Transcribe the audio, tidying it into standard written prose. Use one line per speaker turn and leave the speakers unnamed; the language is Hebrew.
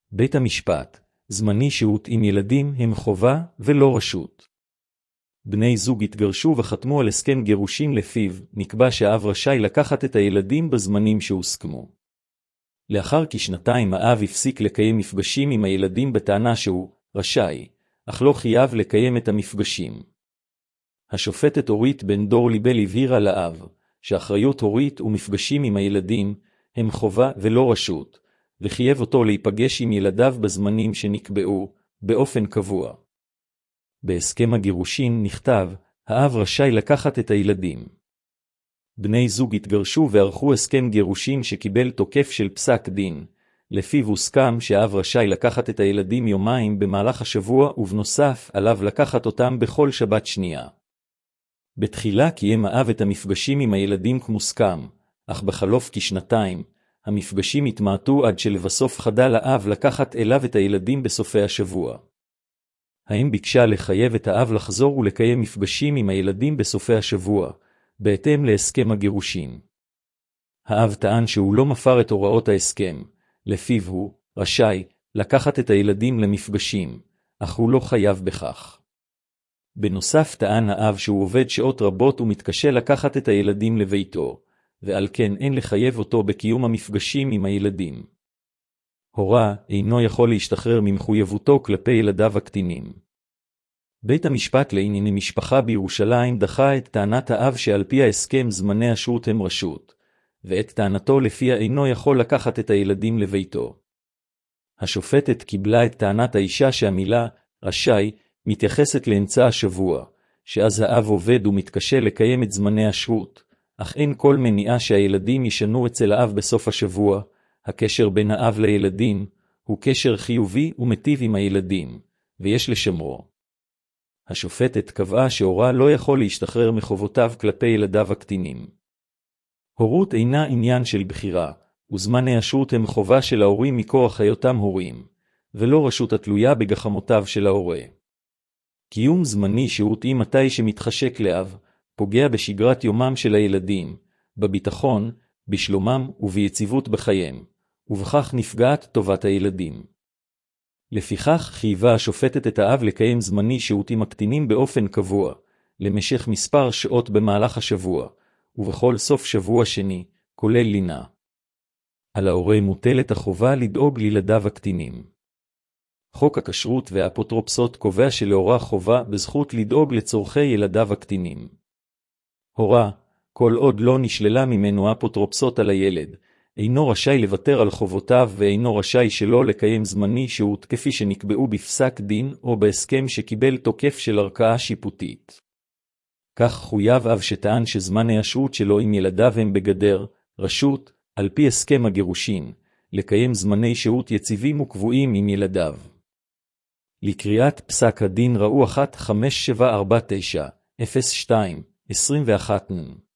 בית המשפט, זמני שהות עם ילדים הם חובה ולא רשות. בני זוג התגרשו וחתמו על הסכם גירושים לפיו, נקבע שהאב רשאי לקחת את הילדים בזמנים שהוסכמו. לאחר כשנתיים האב הפסיק לקיים מפגשים עם הילדים בטענה שהוא רשאי, אך לא חייב לקיים את המפגשים. השופטת אורית בן דור ליבל הבהירה לאב, שאחריות הורית ומפגשים עם הילדים הם חובה ולא רשות, וחייב אותו להיפגש עם ילדיו בזמנים שנקבעו, באופן קבוע. בהסכם הגירושין נכתב, האב רשאי לקחת את הילדים. בני זוג התגרשו וערכו הסכם גירושין שקיבל תוקף של פסק דין, לפיו הוסכם שהאב רשאי לקחת את הילדים יומיים במהלך השבוע ובנוסף עליו לקחת אותם בכל שבת שנייה. בתחילה קיים האב את המפגשים עם הילדים כמוסכם, אך בחלוף כשנתיים, המפגשים התמעטו עד שלבסוף חדל האב לקחת אליו את הילדים בסופי השבוע. האם ביקשה לחייב את האב לחזור ולקיים מפגשים עם הילדים בסופי השבוע, בהתאם להסכם הגירושין. האב טען שהוא לא מפר את הוראות ההסכם, לפיו הוא רשאי לקחת את הילדים למפגשים, אך הוא לא חייב בכך. בנוסף טען האב שהוא עובד שעות רבות ומתקשה לקחת את הילדים לביתו, ועל כן אין לחייב אותו בקיום המפגשים עם הילדים. הורה אינו יכול להשתחרר ממחויבותו כלפי ילדיו הקטינים. בית המשפט לענייני משפחה בירושלים דחה את טענת האב שעל פי ההסכם זמני השהות הם רשות, ואת טענתו לפיה אינו יכול לקחת את הילדים לביתו. השופטת קיבלה את טענת האישה שהמילה רשאי מתייחסת לאמצע השבוע, שאז האב עובד ומתקשה לקיים את זמני השהות, אך אין כל מניעה שהילדים ישנו אצל האב בסוף השבוע. הקשר בין האב לילדים הוא קשר חיובי ומטיב עם הילדים, ויש לשמרו. השופטת קבעה שהורה לא יכול להשתחרר מחובותיו כלפי ילדיו הקטינים. הורות אינה עניין של בחירה, וזמני השהות הם חובה של ההורים מכוח היותם הורים, ולא רשות התלויה בגחמותיו של ההורה. קיום זמני שהות היא מתי שמתחשק לאב, פוגע בשגרת יומם של הילדים, בביטחון, בשלומם וביציבות בחייהם, ובכך נפגעת טובת הילדים. לפיכך חייבה השופטת את האב לקיים זמני שהות עם הקטינים באופן קבוע, למשך מספר שעות במהלך השבוע, ובכל סוף שבוע שני, כולל לינה. על ההורה מוטלת החובה לדאוג לילדיו הקטינים. חוק הכשרות והאפוטרופסות קובע שלהורה חובה בזכות לדאוג לצורכי ילדיו הקטינים. הורה, כל עוד לא נשללה ממנו אפוטרופסות על הילד, אינו רשאי לוותר על חובותיו ואינו רשאי שלא לקיים זמני שהות כפי שנקבעו בפסק דין או בהסכם שקיבל תוקף של ערכאה שיפוטית. כך חויב אב שטען שזמני השהות שלו עם ילדיו הם בגדר רשות, על פי הסכם הגירושין, לקיים זמני שהות יציבים וקבועים עם ילדיו. לקריאת פסק הדין ראו 15749-02-21